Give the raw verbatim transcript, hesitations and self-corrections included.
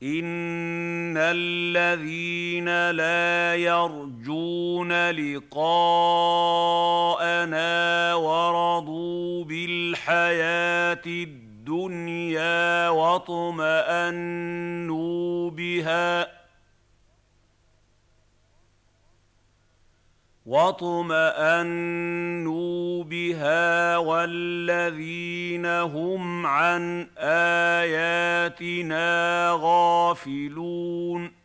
إِنَّ الَّذِينَ لَا يَرْجُونَ لِقَاءَنَا وَرَضُوا بِالْحَيَاةِ الدُّنْيَا وَاطْمَأَنُّوا بِهَا واطمأنوا بها والذين هم عن آياتنا غافلون